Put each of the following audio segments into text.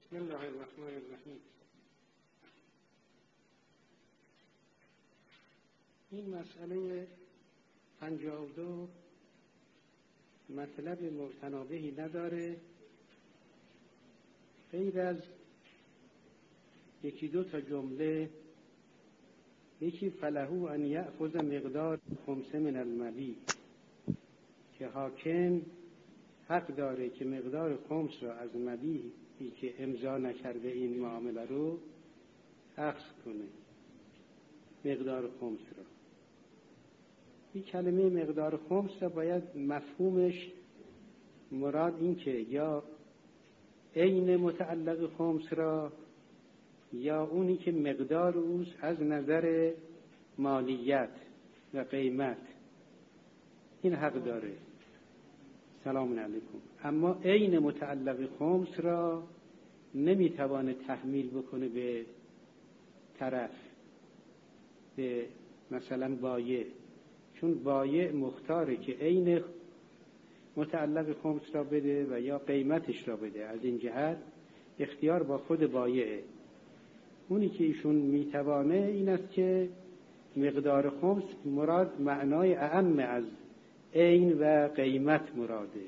بسم الله الرحمن الرحیم. این مسئله 52 مطلب متنابهی نداره غیر از یکی دو تا جمله. یکی فلهو ان یأخذ مقدار خمسه من المبیع، که حاکم حق داره که مقدار خمس را از مبیعی که امضا نکرده این معامله رو اخذ کنه. مقدار خمس را، این کلمه مقدار خمس را باید مفهومش مراد این که یا عین متعلق خمس را یا اونی که مقدار اوست از نظر مالیت و قیمت، این حق داره. سلام علیکم. اما عین متعلق خمس را نمیتوانه تحمیل بکنه به طرف، به مثلا بایع، چون بایع مختاره که عین متعلق خمس را بده و یا قیمتش را بده. از این جهت اختیار با خود بایعه. اونی که ایشون میتوانه این است که مقدار خمس مراد معنای اعم از عین و قیمت مراده.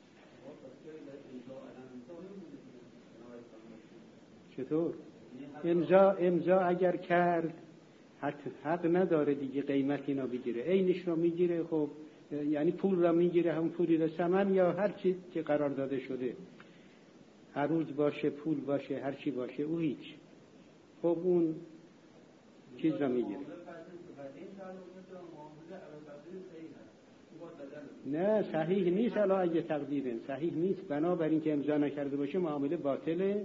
چطور؟ امضا اگر کرد حق نداره دیگه قیمت اینا بگیره، عینش را میگیره. خب یعنی پول را میگیره، هم پولی را، ثمن یا هر چی که قرار داده شده، عروض باشه، پول باشه، هر چی باشه، او هیچ. خب اون چیز را میگیره. نه صحیح نیست. حالا اگه تقدیره صحیح نیست، بنابراین که امضا نکرده باشه معامله باطله،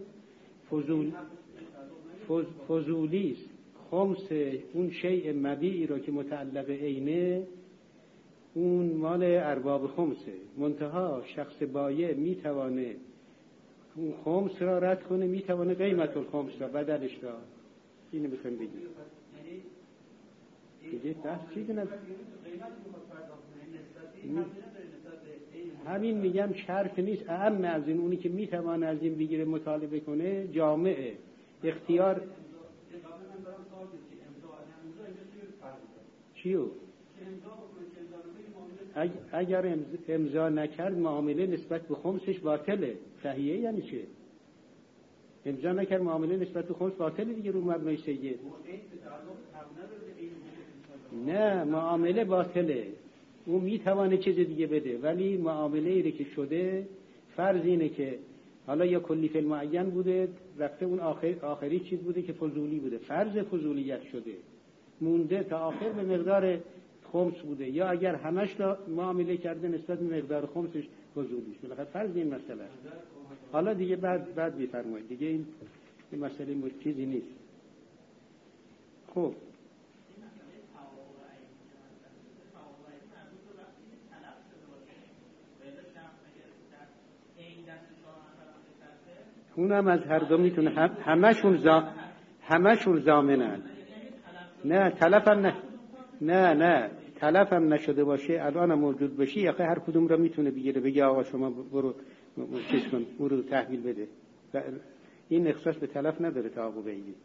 فضولی است. خمس اون شیء مبیعی رو که متعلق عینه، اون مال ارباب خمسه. منتها شخص بایع میتوانه اون خمس را رد کنه، میتوانه قیمت الخمس را، بدلش را. اینو میخوایم بگیم دیگه بحث چیزی نداره. همین میگم شرط نیست. اعم از این، اونی که میتوانه از این بگیره مطالبه کنه جامعه اختیار. چیو؟ اگر امضا نکرد معامله نسبت به خمسش باطله. صحیحه یعنی چه؟ امضا نکرد معامله نسبت به خمس باطله دیگه، رو مبنای سید. نه معامله باطله. اون میتوانه چیز دیگه بده، ولی معامله ایره که شده فرض اینه که حالا یا کلی فی المعین بوده، رفته اون آخری چیز بوده که فضولی بوده، فرض فضولیت شده، مونده تا آخر به مقدار خمس بوده، یا اگر همش را معامله کرده نسبت به مقدار خمسش فضولی شده. فقط فرض این مسئله. حالا دیگه بعد میفرمایید دیگه، این مسئله چیزی نیست. خب اونم از هر دو میتونه، همشون ضامنن. نه تلف هم نشده باشه، الان هم موجود باشه، یا هر کدوم را میتونه بگیره، بگه آقا شما برو چیز کن، برو تحویل بده. این اختصاص به تلف نداره تعاقب عینی.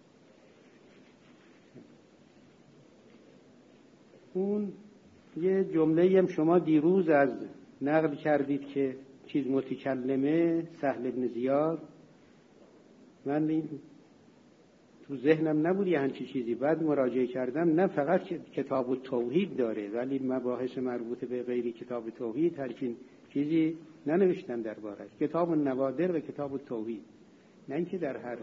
اون یه جمله هم شما دیروز از نقل کردید که چیز متکلمه سهل بن زیاد، من این تو ذهنم نبود یه همچین چیزی، بعد مراجعه کردم، نه فقط کتاب التوحید داره ولی مباحث مربوط به غیر کتاب توحید هرچین چیزی ننوشتن دربارش. کتاب النوادر و کتاب التوحید، نه اینکه در هر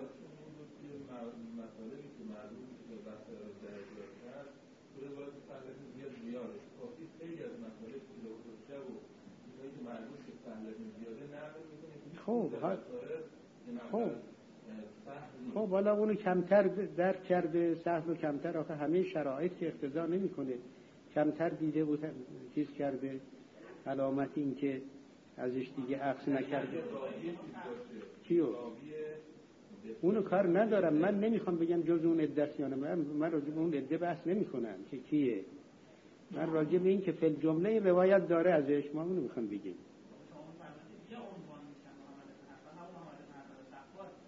خب حالا اونو کمتر درک کرده، سهل و کمتر، آخه همه شرایط که اقتضا نمیکنه، کمتر دیده و چیز کرده، علامت این که ازش دیگه عکس نکرده. چیو؟ اونو کار ندارم، من نمیخوام بگم جز اون عدت یا نه، من راجع به اون عده بحث نمیکنم که کیه، من راجع به این که فی جمله روایت داره ازش، ما اونو میخوام بگیم.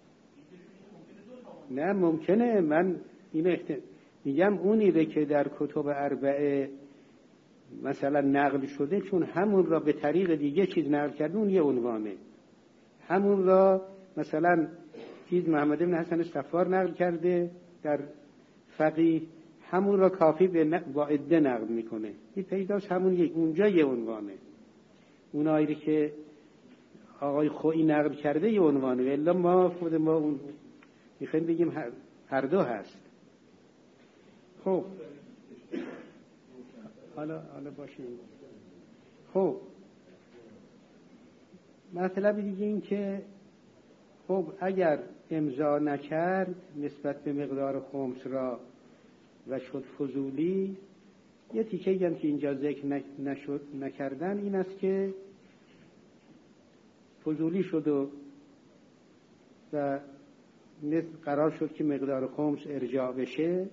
نه ممکنه من این میگم اونی که در کتب اربعه مثلا نقل شده، چون همون را به طریق دیگه چیز نقل کرده، اون یه عنوانه. همون را مثلا چیز محمد بن حسن صفار نقل کرده در فقیه، همون را کافی با عده نقل میکنه، این پیداست همون اونجا یه عنوانه. اونایی که آقای خویی نقل کرده یه عنوانه، الا ما خود ما اون میخوایم بگیم هر دو هست. خب حالا باشه. خب مطلب دیگه این که خب اگر امضا نکرد نسبت به مقدار خمس را و شد فضولی، یه تیکه هم که اینجا ذکر نکردن این است که فضولی شد و قرار شد که مقدار خمس ارجاع بشه،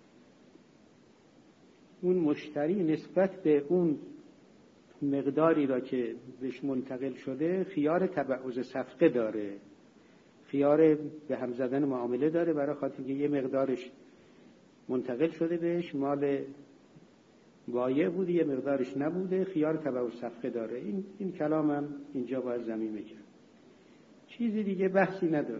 اون مشتری نسبت به اون مقداری را که بهش منتقل شده خیار تبعوض صفقه داره، خیار به هم زدن معامله داره، برای خاطر که یه مقدارش منتقل شده بهش مال بایع بوده، یه مقدارش نبوده، خیار تبعوض صفقه داره. این کلامم اینجا باید ضمیمه کرد. چیزی دیگه بحثی نداره.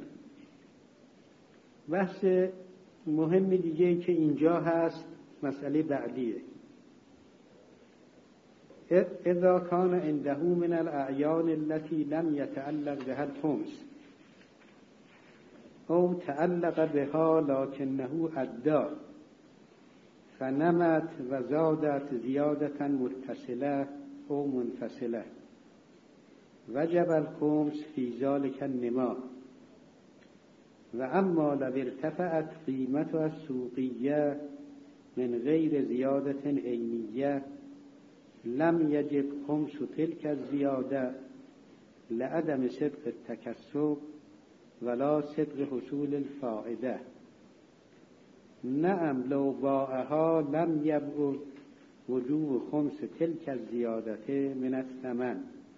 بحث مهم دیگه که اینجا هست مسئله بعدیه. اذا کان عنده من الاعیان التي لم يتعلق بها الخمس او تعلق بها لكنه ادى فنمت و زادت زیادتا متصله او منفصله وجب الخمس فی ذلك النما. و اما لو ارتفعت قیمت السوقیه من غیر زیادت عینیه لم یجب خمس تلك الزیاده لعدم صدق التکسب ولا صدق حصول الفائده. نعم لو باعها لم یبعد وجوب خمس تلك الزیادته من الثمن.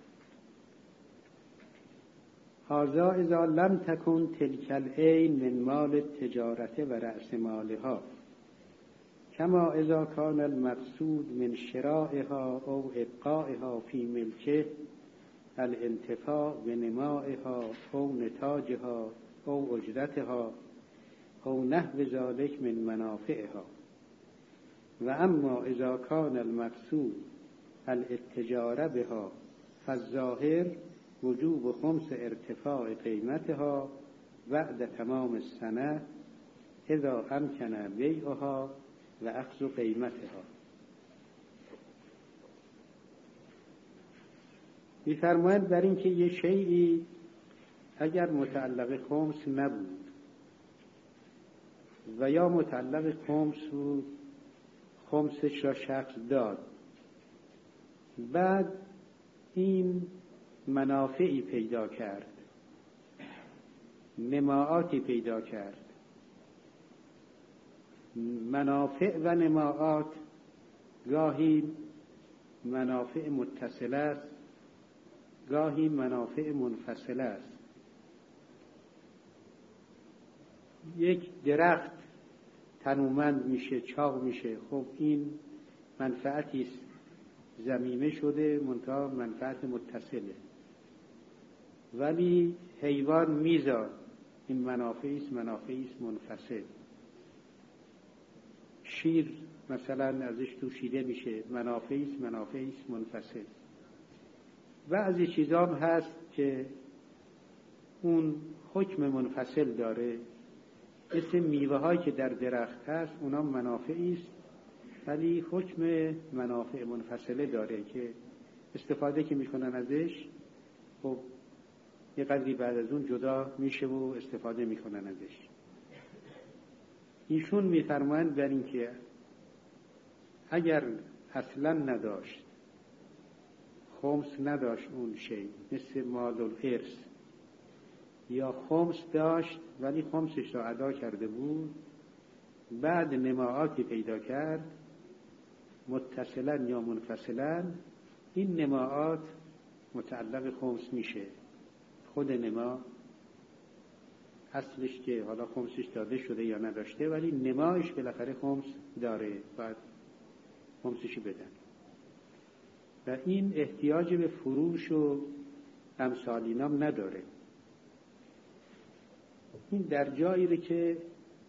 هذا اذا لم تكن تلك العین من مال التجارة و رأس مالها، كما اذا كان المقصود من شرائها او ابقائها في ملكه الانتفاع بنمائها او نتاجها او اجرتها او نحو ذلك من منافعها. و اما اذا كان المقصود الاتجار بها فالظاهر وجوب خمس ارتفاع قیمتها بعد تمام السنه اذا امکن بیعها و اخذ قیمتها. می‌فرماید بر این که یه شیئی اگر متعلق خمس نبود و یا متعلق خمس بود، خمسش را شخص داد، بعد این منافعی پیدا کرد، نماعاتی پیدا کرد. منافع و نماعات گاهی منافع متصله است، گاهی منافع منفصله است. یک درخت تنومند میشه، چاق میشه، خب این منفعتی است، ضمیمه شده، منتها منفعت متصله. ولی حیوان میزاد، این منافعی است منفصل. شیر مثلا ازش توشیده میشه، منافعی است منفصل. بعضی چیزا هم هست که اون حکم منفصل داره، مثل میوه هایی که در درخت هست، اونا منافعی است ولی حکم منافع منفصله داره که استفاده که میکنن ازش خب یه قدری بعد از اون جدا میشه و استفاده میکنن ازش. ایشون میفرمایند بر این که اگر اصلا نداشت، خمس نداشت اون شی، مثل مال الارث، یا خمس داشت ولی خمسش را ادا کرده بود، بعد نماعاتی پیدا کرد متصلا یا منفصلا، این نماعات متعلق خمس میشه. خود نما اصلش که حالا خمسش داده شده یا نداشته، ولی نمایش بالاخره خمس داره، باید خمسشی بدن و این احتیاج به فروش و امثال اینام نداره. این در جایی که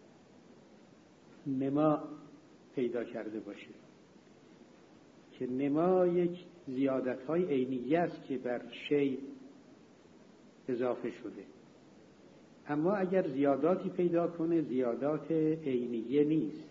نما پیدا کرده باشه که نما یک زیادت‌های عینیه است که بر شیء اضافه شده، اما اگر زیاداتی پیدا کنه زیادات عینیه نیست،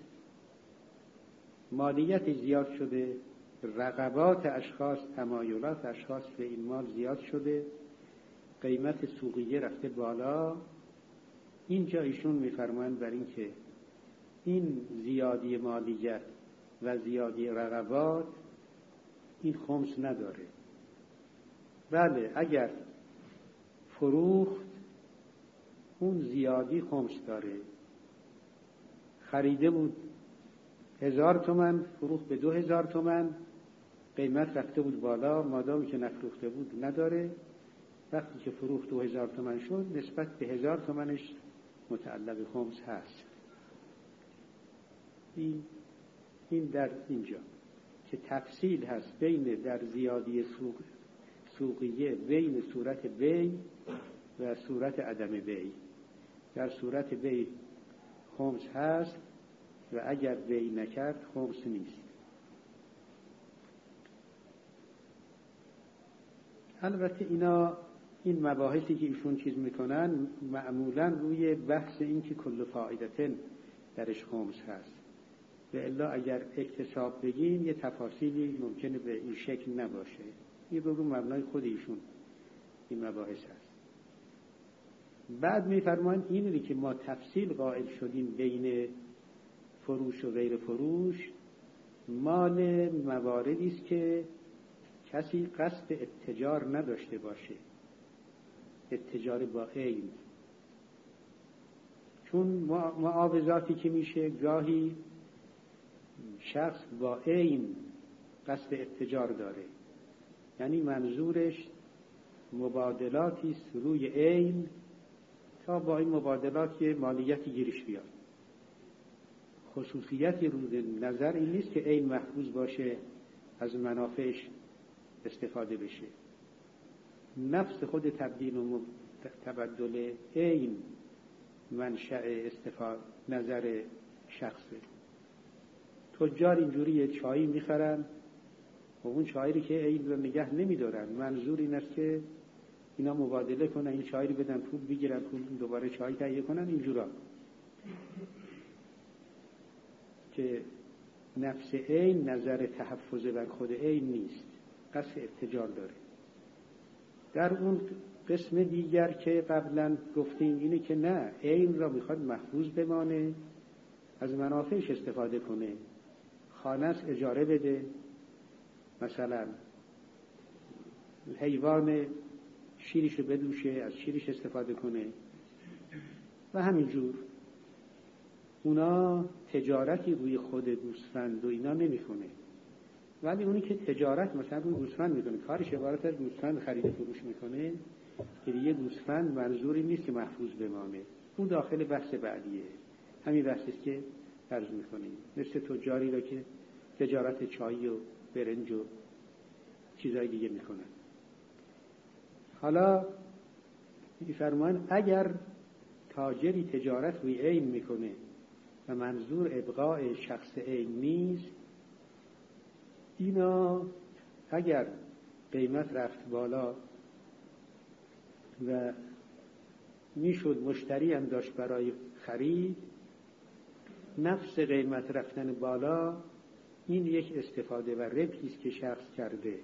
مالیت زیاد شده، رغبات اشخاص، تمایلات اشخاص به این مال زیاد شده، قیمت سوقیه رفته بالا، اینجا ایشون میفرمایند بر این که این زیادی مالیت و زیادی رغبات این خمس نداره. بله اگر فروخت اون زیادی خمس داره، خریده بود 1000 تومان فروخت به 2000 تومان، قیمت رفته بود بالا، مادامی که نفروخته بود نداره، وقتی که فروخت 2000 تومان شد نسبت به 1000 تومانش متعلق خمس هست. این در اینجا که تفصیل هست بین در زیادی سوقیه بین صورت بیع و صورت عدم بیع. در صورت بیع خمس هست و اگر بیع نکرد خمس نیست. البته این مباحثی که ایشون چیز میکنن معمولا روی بحث این که کل فائدتن درش خمس هست، و الا اگر اکتساب بگیم یه تفاصیلی ممکنه به این شکل نباشه. یه بگو مبنای خود ایشون این مباحث هست. بعد میفرمایند اینی که ما تفصیل قائل شدیم بین فروش و غیر فروش مال مواردی است که کسی قصد اتجار نداشته باشه، اتجار با عین. چون معاوضاتی که میشه گاهی شخص با عین قصد اتجار داره، یعنی منظورش مبادلاتی است روی عین تا با این مبادلات یه مالیتی گیرش بیاد. خصوصیتی روی نظر این نیست که عین محفوظ باشه از منافعش استفاده بشه. نفس خود تبدیل و تبدل عین منشأ نظر شخصه. تجار اینجوری چای میخرن و اون چایی که عین رو نگه نمیدارن، منظور این است که اینا مبادله کنن، این چای رو بدن پول بگیرن، پول دوباره چای تهیه کنن، اینجورا که نفس عین نظر تحفظ بر خود عین نیست، قصد اتجار داره. در اون قسم دیگر که قبلا گفتیم اینه که نه، عین را میخواد محفوظ بمانه، از منافعش استفاده کنه، خانه‌اش اجاره بده، مثلا حیوان شیرشو بدوشه، از شیرش استفاده کنه و همینجور. اونا تجارتی روی خود گوسفند و اینا نمیکنه، ولی اونی که تجارت مثلا روی گوسفند میکنه، کارش عبارت از گوسفند خرید فروش میکنه که دیگه گوسفند منظوری نیست که محفوظ بمانه، اون داخل بحث بعدیه. همین بحثی که عرض میکنیم، مثل تجاری را که تجارت چای و برنج و چیزای دیگه میکنن. حالا میفرمان اگر تاجری تجارت روی عین میکنه و منظور ابقاء شخص عین نیست، اینا اگر قیمت رفت بالا و میشد مشتری هم داشت برای خرید، نفس قیمت رفتن بالا این یک استفاده و ربحی است که شخص کرده.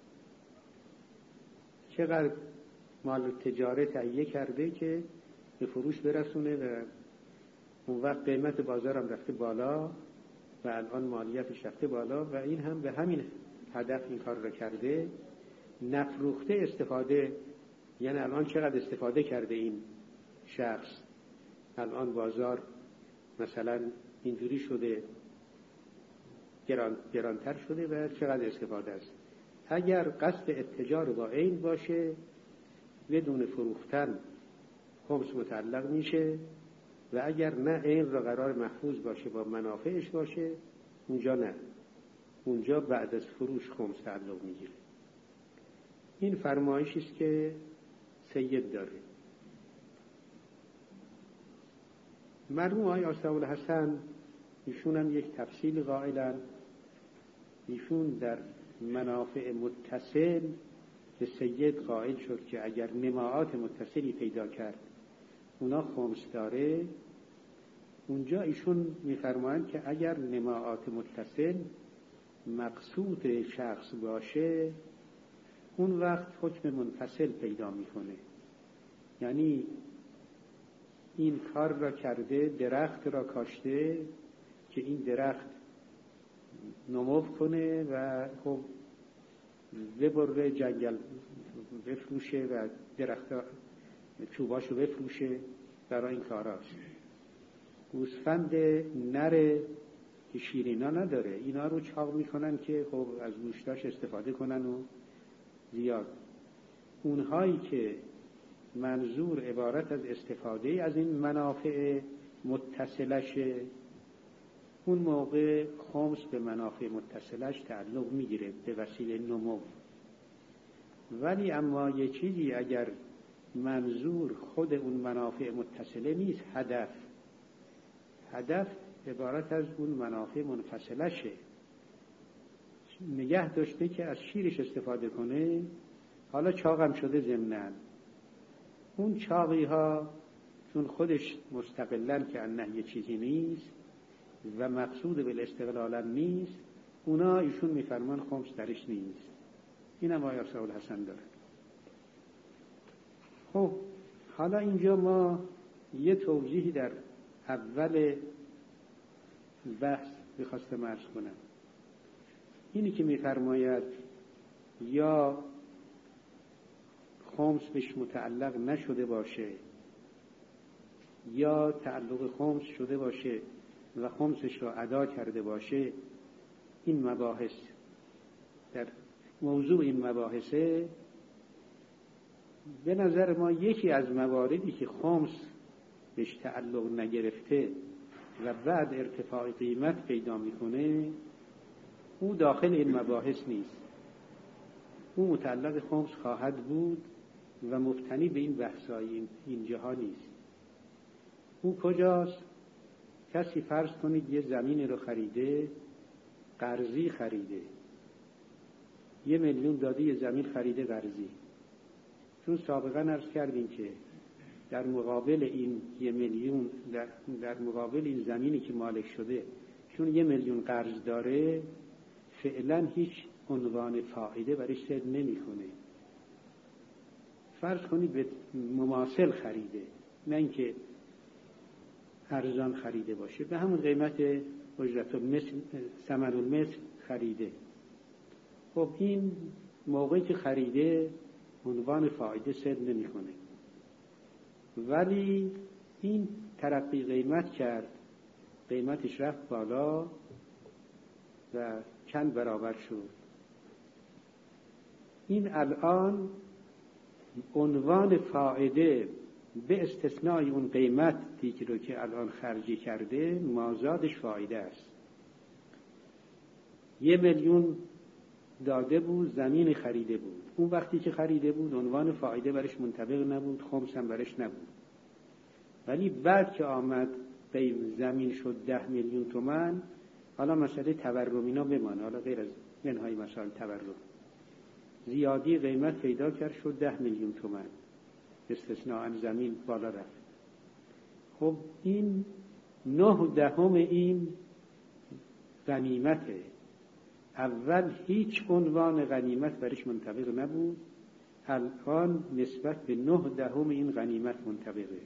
چقدر مال تجارت تهیه کرده که به فروش برسونه و اون وقت قیمت بازار هم رفته بالا و الان مالیاتش رفته بالا و این هم به همین هدف این کار را کرده. نفروخته استفاده، یعنی الان چقدر استفاده کرده این شخص، الان بازار مثلا اینجوری شده، گرانتر شده و چقدر استفاده است. اگر قصد اتجار با عین باشه بدون فروختن خمس متعلق میشه و اگر نه عین را قرار محفوظ باشه با منافعش باشه اونجا نه، اونجا بعد از فروش خمس تعلق میگیره. این فرمایشی است که سید داره. مرحوم آقای آصف‌الحسن ایشون هم یک تفصیل قائلن. ایشون در منافع متصل به سید قائل شد که اگر نماعات متصلی پیدا کرد اونا خمس داره. اونجا ایشون میفرمایند که اگر نماعات متصل مقصود شخص باشه اون وقت حکم منفصل پیدا میکنه. یعنی این کار را کرده، درخت را کاشته که این درخت نمو کنه و خب ببره جنگل بفروشه و درخت چوباشو بفروشه، برای این کاراست. گوسفند نر که شیرینا نداره، اینا رو چاق میکنن که خب از گوشتاش استفاده کنن و زیاد. اونهایی که منظور عبارت از استفاده از این منافع متصلشه، اون موقع خمس به منافع متصلش تعلق میگیره به وسیله نمو. ولی اما یه چیزی اگر منظور خود اون منافع متصله نیست، هدف عبارت از اون منافع منفصلشه، نگه داشته که از شیرش استفاده کنه، حالا چاقم شده ضمناً، اون چاقی ها چون خودش مستقلن که انه یه چیزی نیست و مقصود به استقلال نیست، اونا ایشون میفرمان خمس درش نیست. این هم آقای آصف‌الحسن داره. خب حالا اینجا ما یه توضیحی در اول بحث بخواستم عرض کنم. اینی که میفرماید یا خمس بهش متعلق نشده باشه یا تعلق خمس شده باشه و خمسش را ادا کرده باشه، این مباحث در موضوع این مباحثه به نظر ما یکی از مواردی که خمس بهش تعلق نگرفته و بعد ارتفاع قیمت پیدا میکنه، او داخل این مباحث نیست. او متعلق خمس خواهد بود و مبتنی به این بحثای اینجاها نیست. او کجاست؟ کسی فرض کنید یه زمینی رو خریده، قرضی خریده، 1,000,000 داده یه زمین خریده قرضی. چون سابقا عرض کردیم که در مقابل این 1,000,000 در مقابل این زمینی که مالک شده، چون 1,000,000 قرض داره، فعلا هیچ عنوان فائده برش صدر نمی‌کنه. فرض کنید به مماثل خریده، نه اینکه ارزان خریده باشه، به همون قیمت اجرت المثل ثمن المثل خریده. خب این موقعی که خریده عنوان فائده صدر نمی‌کنه، ولی این ترقی قیمت کرد، قیمتش رفت بالا و چند برابر شد. این الان عنوان فائده به استثنای اون قیمتی رو که الان خرجی کرده، مازادش فائده است. 1,000,000 داده بود، زمین خریده بود. اون وقتی که خریده بود عنوان فائده برش منطبق نبود، خمس هم برش نبود. ولی بعد که آمد زمین شد 10,000,000 تومان، حالا مسئله تورم اینا بمانه، حالا غیر از منهای مسائل تورم، زیادی قیمت پیدا کرد شد 10,000,000 تومان، استثناء زمین بالا رفت. خب این 9/10 این غنیمته. اول هیچ عنوان غنیمت برش منطبق نبود، الان نسبت به 9/10 این غنیمت منطبقه.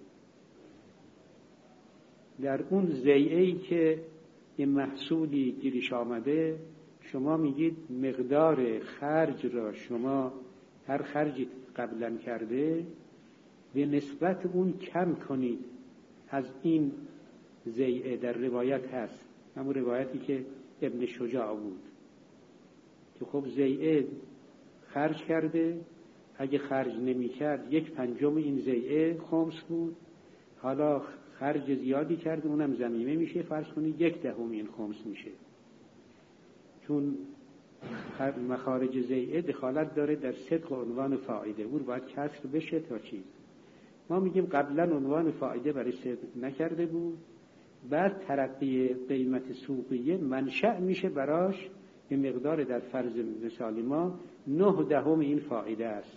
در اون ضیعه‌ای که این محصولی گیرش آمده، شما میگید مقدار خرج را شما هر خرجی قبلا کرده به نسبت اون کم کنید از این ضیعه. در روایت هست، همون روایتی که ابن شجاع بود که خب ضیعه خرج کرده، اگه خرج نمی کرد 1/5 این ضیعه خمس بود، حالا خرج زیادی کرد اونم ضمیمه میشه، فرض کنید 1/10 این خمس میشه، چون مخارج ضیعه دخالت داره در صدق و عنوان فائده، اون باید کسر بشه تا چیز. ما میگیم قبلا عنوان فائده برای صدق نکرده بود، بعد ترقی قیمت سوقیه منشأ میشه براش به مقدار در فرض مثال ما 9/10 این فائده است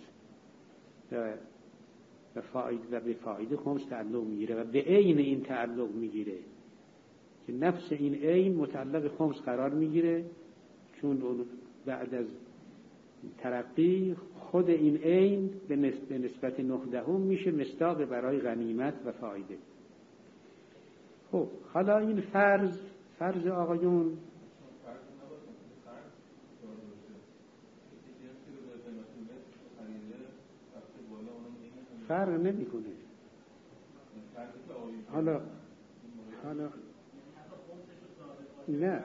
و به فائده خمس تعلق میگیره و به عین این تعلق میگیره که نفس این عین متعلق خمس قرار میگیره، چون بعد از ترقی خود این عین به نسبت 9/10 میشه مصداق برای غنیمت و فائده. خب حالا این فرض آقایون فرق نمیکنه. حالا نه،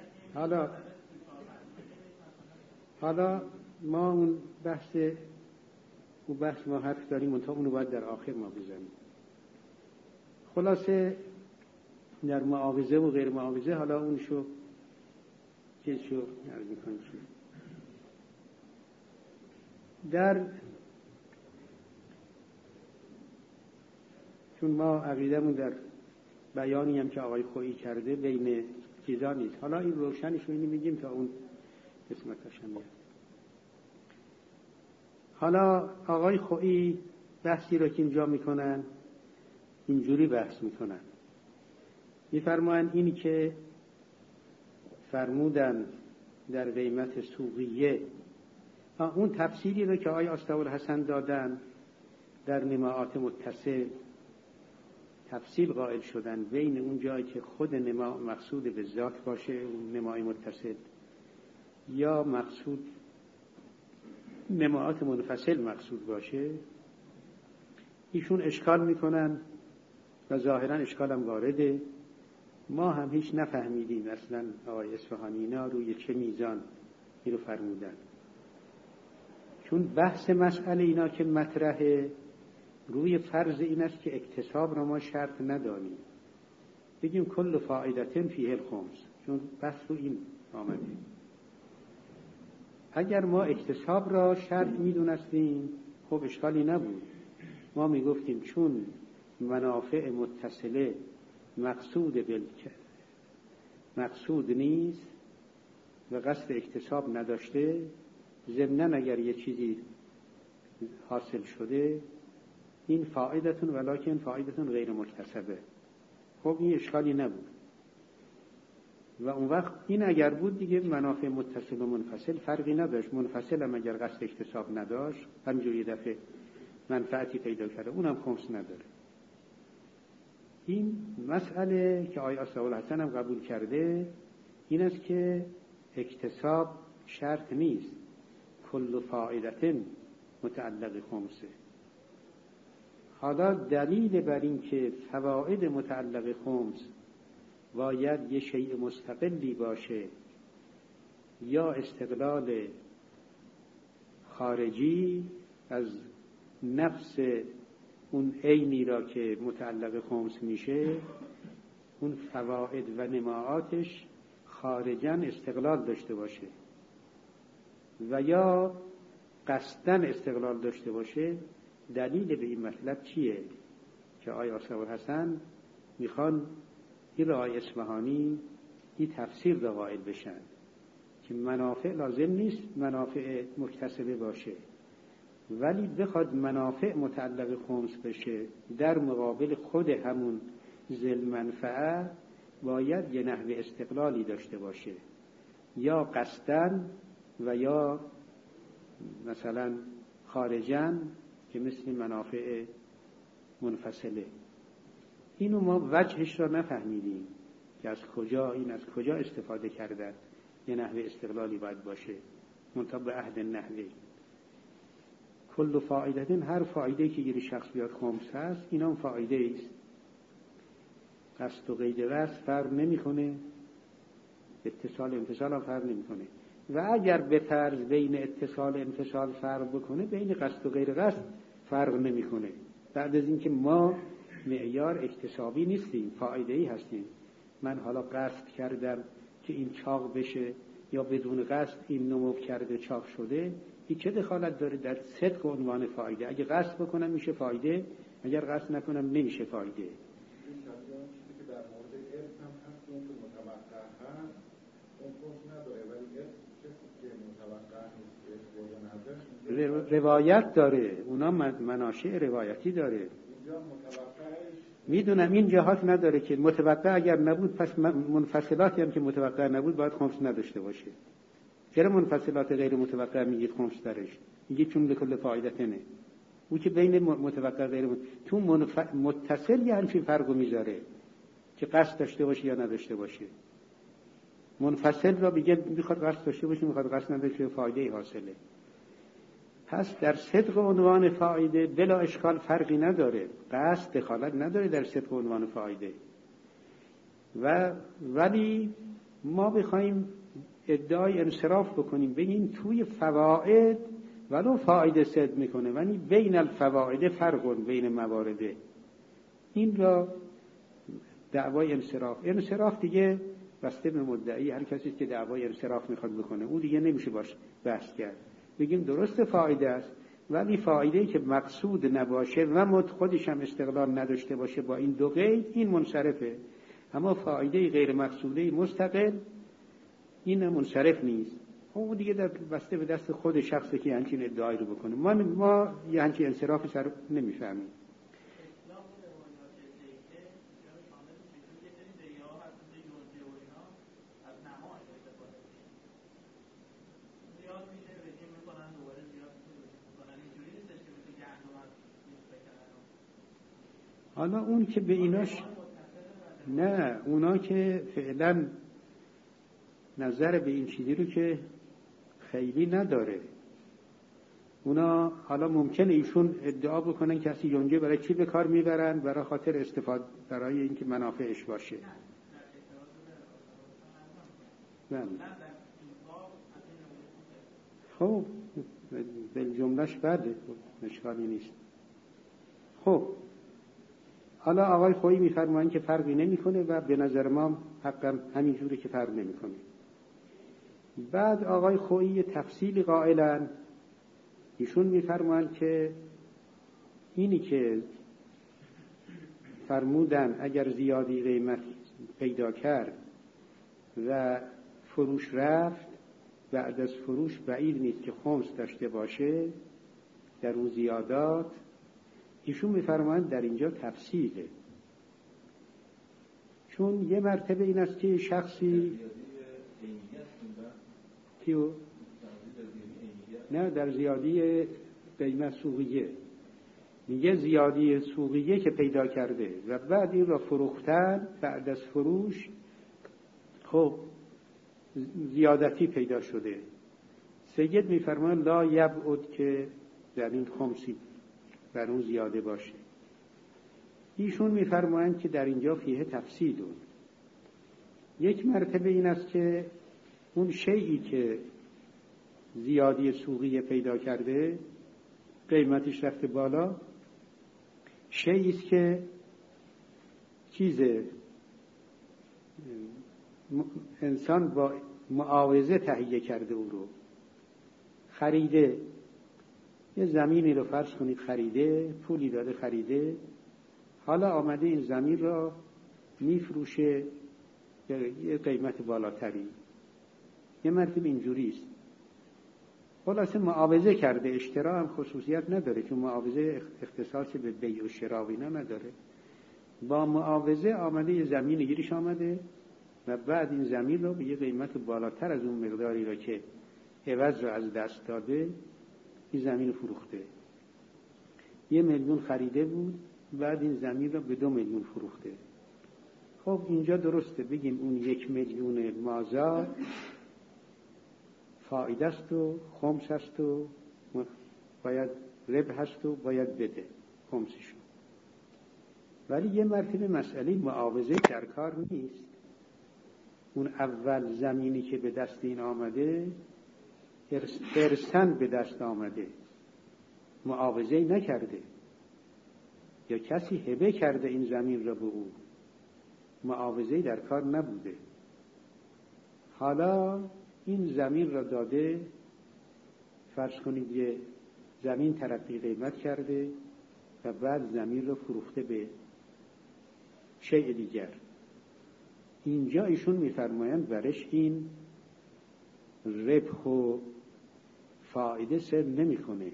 حالا ما اون بحث ما حرف داریم، منتها اونو باید در آخر ما بزنیم. خلاصه در معاوضه و غیر معاوضه حالا اونشو چیزشو عرض میکنم. در چون ما عقیدمون در بیانی هم که آقای خویی کرده بین چیزا نیست، حالا این روشنش رو میگیم تا اون قسمتش هم میاد. حالا آقای خویی بحثی رو که اینجا میکنن اینجوری بحث میکنن، میفرمایند اینی که فرمودن در قیمت سوقیه، اون تفسیری رو که آقای آستاالحسن دادن در نماعات متصل تفصیل قائل شدن بین اون جایی که خود نماع مقصود به ذات باشه اون نماع متصل، یا مقصود نماعات منفصل مقصود باشه. ایشون اشکال میکنن و ظاهرا اشکال هم وارده. ما هم هیچ نفهمیدیم اصلا آقای اصفهانی اینا روی چه میزان این رو فرمودن، چون بحث مسئله اینا که مطرحه روی فرض این است که اکتساب را ما شرط ندانیم، بگیم کل فائدتن فیه الخمس، چون بحث رو این آمده. اگر ما اکتساب را شرط میدونستیم خب اشکالی نبود، ما میگفتیم چون منافع متصله مقصود نیست و قصد اکتساب نداشته، ضمناً اگر یه چیزی حاصل شده این فائدتون ولکن فائدتون غیر مکتسبه، خب این اشکالی نبود. و اون وقت این اگر بود دیگه منافع متصل و منفصل فرقی نداشت، منفصل هم اگر قصد اکتساب نداشت همینجوری یه دفعه منفعتی پیدا کرده اونم خمس نداره. این مسئله که آقای آستاالحسن هم قبول کرده این است که اکتساب شرط نیست، کل فائدتن متعلق خمسه. حالا دلیل بر این که فواید متعلق خمس باید یه شیء مستقلی باشه یا استقلال خارجی از نفس اون عینی را که متعلق خمس میشه، اون فواید و نماعاتش خارجاً استقلال داشته باشه و یا قصداً استقلال داشته باشه. دلیل به این مطلب چیه که آقای آستاالحسن میخوان این را آقای اصفهانی این تفسیر را قائل بشن که منافع لازم نیست منافع مکتسبه باشه، ولی بخواد منافع متعلق خمس بشه در مقابل خود همون ذل منفعه باید یه نحو استقلالی داشته باشه، یا قصداً و یا مثلا خارجاً که مثل منافع منفصله. اینو ما وجهش را نفهمیدیم که از کجا استفاده کردن، یه نحو استقلالی باید باشه منطبق عهد نحوی. کل فائدتن، هر فائده که گیری شخص بیاد خمس هست، اینا هم فائده است، قصد و قید وصل فرق نمی کنه، اتصال انفصال هم فرق نمی کنه. و اگر به فرض بین اتصال انفصال فرق بکنه، بین قصد و غیر قصد فرق نمیکنه. بعد از اینکه ما معیار اکتسابی نیستیم، فایده‌ای هستیم. من حالا قصد کردم که این چاق بشه یا بدون قصد این نمو کرده چاق شده، این چه دخالت داره در صدق عنوان فایده؟ اگه قصد بکنم میشه فایده، اگر قصد نکنم نمیشه فایده. روایت داره، اونا مناشئ روایتی داره. میدونم این جهات نداره که متوقع اگر نبود پس منفصلاتی هم که متوقع نبود باید خمس نداشته باشه. چرا منفصلات غیر متوقع میگید خمس درش؟ میگید چون لکل فایدتنه. او که بین متوقع غیر تو متصل یه همچین فرقو میذاره که قصد داشته باشه یا نداشته باشه. منفصل را بگه میخواد قصد داشته باشه، میخواد قصد نداشته باشه، فایده ای حاصله. پس در صدق عنوان فایده بلا اشکال فرقی نداره، قصد دخالت نداره در صدق عنوان فایده. ولی ما بخوایم ادعای انصراف بکنیم بگیم توی فواید ولو فایده صدق میکنه، ولی بین الفواید فرق بین موارده، این را دعوای انصراف دیگه بسته به مدعی. هر کسی که دعوای انصراف میخواد بکنه او دیگه نمیشه باش بحث کرد. بگیم درست فایده است، ولی فایده‌ای که مقصود نباشه و خودش هم استقلال نداشته باشه با این دو قید، این منصرفه. اما فایده غیر مقصوده مستقل این منصرف نیست. اون دیگه در بسته به دست خود شخصی که همچین ادعایی رو بکنه. ما یه همچین انصرافی سر نمیفهمیم. حالا اون که به ایناش نه، اونا که فعلا نظر به این چیزی رو که خیلی نداره. اونا حالا ممکنه ایشون ادعا بکنن کسی یونجه برای چی به کار میبرن؟ برای خاطر استفاده، برای اینکه منافعش باشه. نه خب به جملهش بده، اشکالی نیست. خب حالا آقای خویی میفرمایند که فرقی نمیکنه و به نظر ما حقا همین جوری که فرق نمیکنه. بعد آقای خویی تفصیلی قائلن، ایشون میفرمایند که اینی که فرمودن اگر زیادی قیمت پیدا کرد و فروش رفت، بعد از فروش بعید نیست که خمس داشته باشه در اون زیادات. ایشون میفرمایند در اینجا تفصیله، چون یه مرتبه این است که شخصی نه در زیادی قیمت سوقیه، میگه زیادی سوقیه که پیدا کرده و بعد این را فروختن، بعد از فروش خب زیادتی پیدا شده. سید میفرمایند لا یبعد که در این خمسی بر اون زیاده باشه. ایشون میفرمایند که در اینجا فیه تفصیل. یک مرتبه این است که اون شیئی که زیادی سوقی پیدا کرده قیمتش رفته بالا، شیئی است که انسان با معاوضه تهیه کرده، او رو خریده، یه زمینی رو فرض کنید خریده، پولی داده خریده، حالا آمده این زمین را میفروشه یه قیمت بالاتری. یه مرتبه اینجوری است. خلاصه معاوضه کرده. اشترا هم خصوصیت نداره چون معاوضه اختصاصی به بیع و شرا و اینا نداره. با معاوضه آمده یه زمین گیرش آمده و بعد این زمین رو به یه قیمت بالاتر از اون مقداری را که عوض رو از دست داده این زمین رو فروخته. 1 میلیون خریده بود، بعد این زمین رو به 2 میلیون فروخته. خب اینجا درسته بگیم اون 1 میلیون مازاد فایده است و خمس است و باید ربح است و باید بده خمسشو. ولی یه مرتبه مسئله معاوضه در کار نیست. اون اول زمینی که به دست این آمده ارثاً به دست آمده، معاوضه نکرده، یا کسی هبه کرده این زمین را به او، معاوضه در کار نبوده. حالا این زمین را داده، فرض کنید یه زمین ترقی قیمت کرده و بعد زمین را فروخته به شیء دیگر. اینجا ایشون میفرمایند برش این ربح و فایده سر نمیکنه.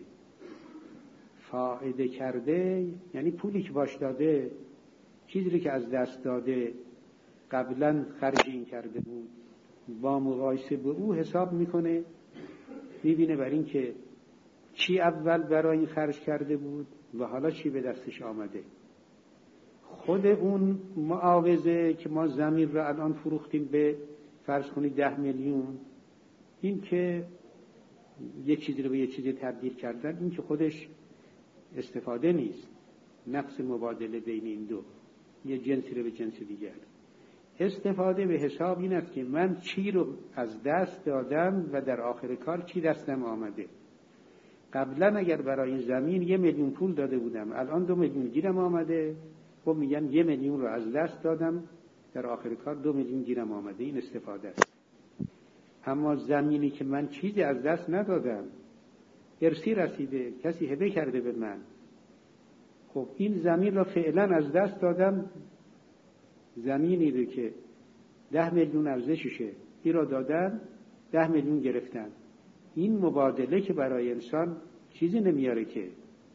فایده کرده یعنی پولی که باش داده، چیزی که از دست داده قبلا خرج این کرده بود، با مقایسه به او حساب میکنه، میبینه بر این که چی اول برای این خرج کرده بود و حالا چی به دستش آمده. خود اون معاوضه که ما زمین را الان فروختیم به فرض کنید 10 میلیون، این که یک چیزی رو به یک چیزی تبدیل کردن، این که خودش استفاده نیست، نقص مبادله بین این دو، یه جنسی رو به جنس دیگر. استفاده به حساب این است که من چی رو از دست دادم و در آخر کار چی دستم آمده. قبلا اگر برای این زمین 1 میلیون پول داده بودم، الان 2 میلیون گیرم آمده، خب میگن 1 میلیون رو از دست دادم، در آخر کار 2 میلیون گیرم آمده. این استفاده است. اما زمینی که من چیزی از دست ندادم، ارثی رسیده، کسی هبه کرده به من، خب این زمین را فعلا از دست دادم. زمینی رو که 10 میلیون ارزششه، این را دادن، 10 میلیون گرفتن. این مبادله که برای انسان چیزی نمیاره، که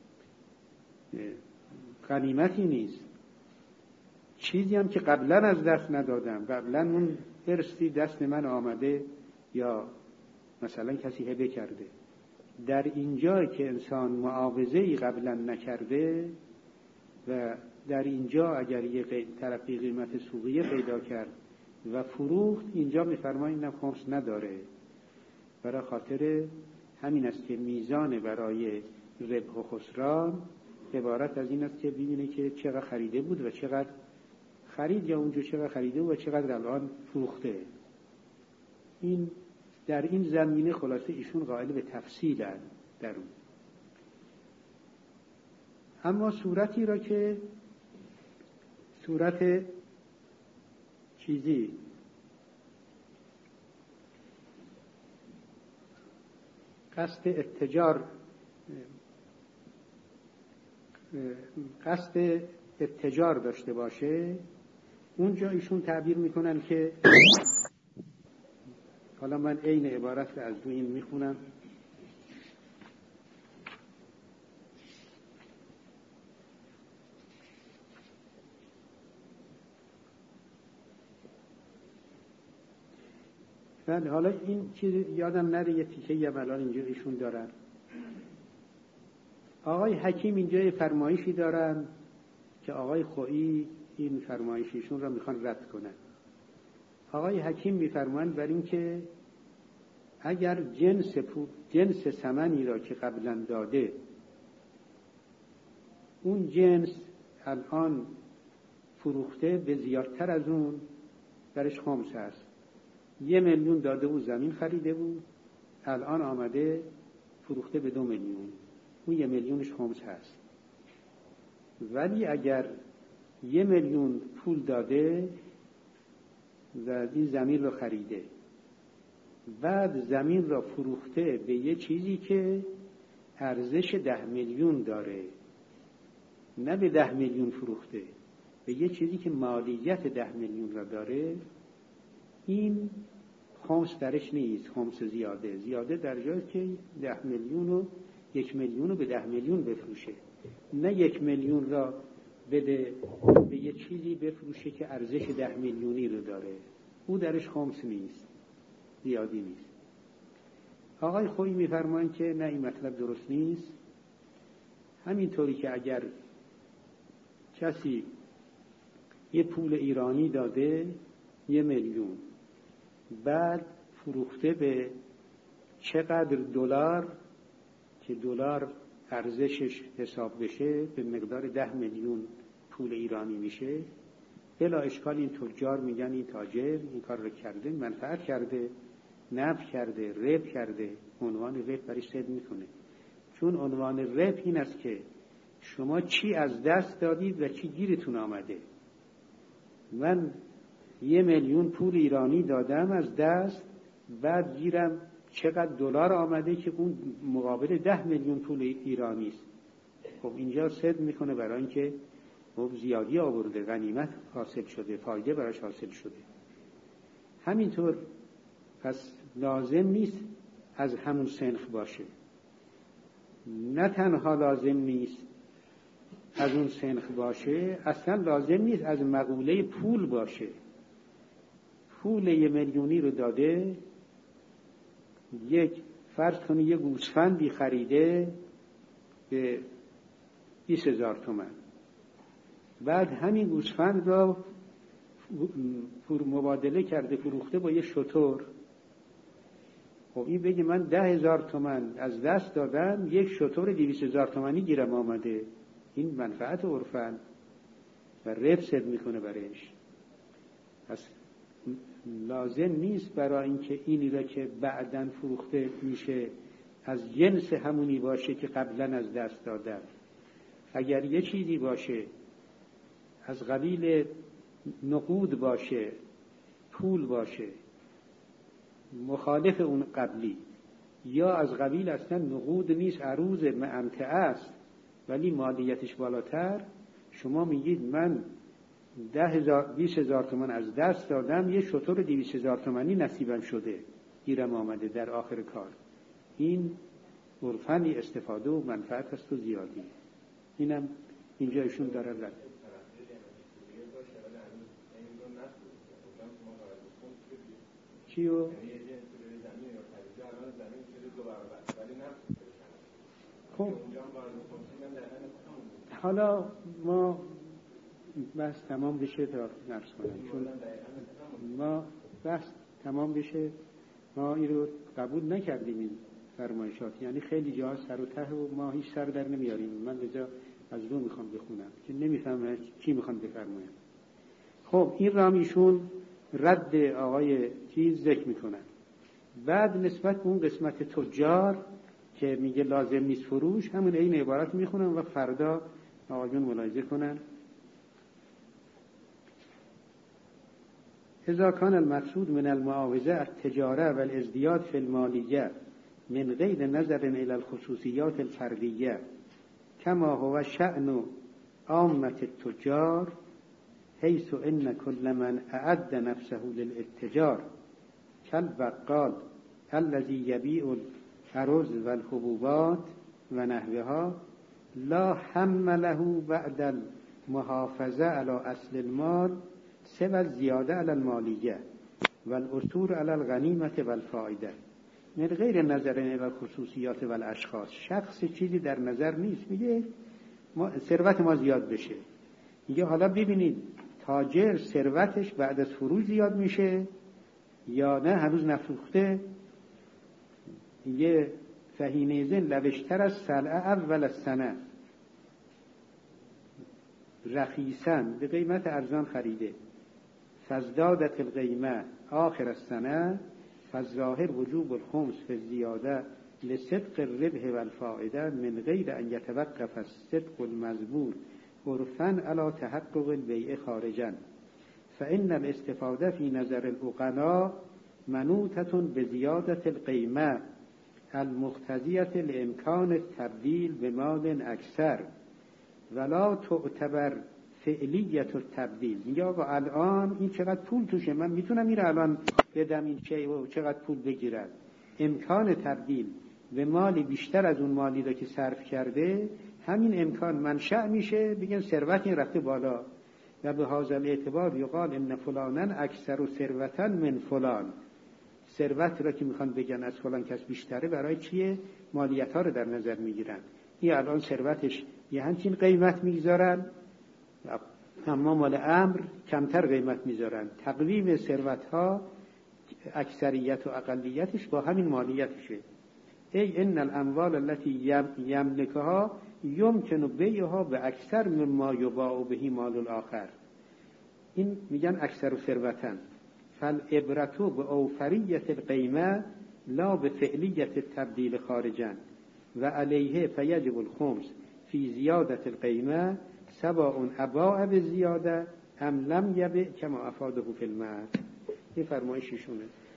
غنیمتی نیست، چیزی هم که قبلا از دست ندادم، قبلا اون ارثی دست من آمده یا مثلا کسی هبه کرده. در اینجا که انسان معاوضه‌ای قبلا نکرده و در اینجا اگر یه ترقی قیمت سوقیه پیدا کرد و فروخت، اینجا می‌فرمایند اینم خمس نداره. برای خاطر همین است که میزان برای ربح و خسران عبارت از این است که ببینه که چقدر خریده بود و چقدر خرید، یا اونجا چقدر خریده بود و چقدر الان فروخته. این در این زمینه خلاصه ایشون قائل به تفصیلن در اون. اما صورتی را که صورت چیزی قصد اتجار داشته باشه، اونجا ایشون تعبیر میکنن که، حالا من عین عبارت رو از این میخونم: بله، حالا این چیز یادم نره، یه تیکه الان اینجا ایشون دارن. آقای حکیم اینجا یه فرمایشی دارن که آقای خویی این فرمایشیشون را میخوان رد کنن. آقای حکیم میفرمایند بر این که اگر جنس ثمنی را که قبلا داده، اون جنس الان فروخته به زیادتر از اون، برش خمس هست. 1 میلیون داده بود، زمین خریده بود، الان آمده فروخته به 2 میلیون، اون 1 میلیونش خمس هست. ولی اگر 1 میلیون پول داده و این زمین رو خریده، بعد زمین را فروخته به یه چیزی که ارزش 10 میلیون داره، نه به 10 میلیون فروخته، به یه چیزی که مالیت 10 میلیون را داره، این خمس درش نیست. خمس زیاده در جایی که 10 میلیون و 1 میلیون رو به 10 میلیون بفروشه، نه 1 میلیون را بده به یه چیزی بفروشه که ارزش 10 میلیونی رو داره، او درش خمس نیست، زیادی نیست. آقای خویی میفرمایند که نه، این مطلب درست نیست. همینطوری که اگر کسی یه پول ایرانی داده 1 میلیون، بعد فروخته به چقدر دلار که دلار ارزشش حساب بشه به مقدار 10 میلیون پول ایرانی میشه، بلا اشکال این تجار میگن این تاجر این کار رو کرده، منفعت کرده، نفع کرده، ربح کرده، عنوان ربح برای صدق میکنه. چون عنوان ربح این است که شما چی از دست دادید و چی گیرتون آمده. من 1,000,000 پول ایرانی دادم از دست، بعد گیرم چقدر دلار آمده که اون مقابل 10,000,000 پول ایرانی است. خب اینجا صدق میکنه برای اینکه زیادی آورده، غنیمت حاصل شده، فایده براش حاصل شده. همینطور پس لازم نیست از همون سنخ باشه. نه تنها لازم نیست از اون سنخ باشه، اصلا لازم نیست از مقوله پول باشه. پول 1,000,000 رو داده، فرض کنی یک گوسفندی خریده به 20,000 تومان، بعد همین گوسفند را مبادله کرده فروخته با یه شتر. خب این بگه من 10,000 تومان از دست دادم، یک شتر 200,000 تومانی گیرم آمده. این منفعت عرفن و ربح صدق میکنه برایش. پس لازم نیست برای اینکه اینی را که بعداً فروخته میشه از جنس همونی باشه که قبلا از دست دادم. اگر یه چیزی باشه از قبیل نقود باشه، پول باشه، مخالف اون قبلی، یا از قبیل اصلا نقود نیست، عروض معنطعه است ولی مالیتش بالاتر، شما میگید من 20,000 تومان از دست دادم، یه شتر 200,000 تومانی نصیبم شده، گیرم آمده در آخر کار. این عرفنی استفاده و منفعت است و زیادی. اینم اینجا ایشون داره رد. چیو؟ خب حالا ما بس تمام بشه تا نرس کنم، چون ما بس تمام بشه. ما این رو قبول نکردیم این فرمایشات، یعنی خیلی جاها سر و ته و ما هیچ سر در نمیاریم. من لذا از رو میخوام بخونم که نمیفهمم چی میخوام بفرمایم. خب این را ایشون رد آقای چیز ذکر میکنن. بعد نسبت به اون قسمت تجار که میگه لازم نیست فروش، همون این عبارت میخونم و فردا آقایون ملاحظه کنن. اذا كان المقصود من المعاوضه التجاره والازدياد في الماليه من غير نظر الى الخصوصيات الفرديه كما هو شأن عامة التجار حيث ان كل من اعد نفسه للاتجار كالبقال الذي يبيع الارز والحبوبات ونحوها لا هم له بعد المحافظه على اصل المال سوى الزیاده علی المالیه و العثور علی الغنیمة و الفائده من غیر نظر الی الخصوصیات و الاشخاص. شخص چیزی در نظر نیست، میگه ثروت ما زیاد بشه. میگه حالا ببینید تاجر ثروتش بعد از فروش زیاد میشه یا نه هنوز نفروخته. میگه فحینئذ لو اشتری السلعة اول السنه رخیصا، به قیمت ارزان خریده، فازدادت القیمه آخر السنه فالظاهر وجوب الخمس فی الزیاده لصدق الربح والفائده من غیر ان یتوقف الصدق المذکور عرفا علی تحقق البیع خارجا فان الاستفاده فی نظر العقلاء منوطة بزیادة القیمه المقتضیة لامکان التبدیل بمال اکثر ولا تعتبر فعلیت التبدیل. میگه آقا الان این چقدر پول توشه، من میتونم این الان بدم این چه و چقدر پول بگیرم. امکان تبدیل به مالی بیشتر از اون مالی را که صرف کرده، همین امکان منشأ میشه بگن ثروت این رفته بالا و به هذا الاعتبار یقال ان فلانا اکثر ثروتا من فلان. ثروت را که میخوان بگن از فلان کس بیشتره، برای چیه؟ مالیت ها رو در نظر میگیرن. این الان ثروتش یه همچین قیمت میگذارن، اما مال امر کمتر قیمت میذارن. تقویم ثروت ها اکثریت و اقلیتش با همین مالیتشه. ای ان الاموال التي یملکها یمکن بیعها به اکثر مما یباع به مال الاخر. این میگن اکثر ثروتن. فالعبرة باوفریت القیمه لا به فعلیت تبدیل خارجا و علیه فیجب الخمس فی زیادت القیمه سواء اباء به زیاده ام لم یبع کما افاده فی المتن. این فرمایششونه.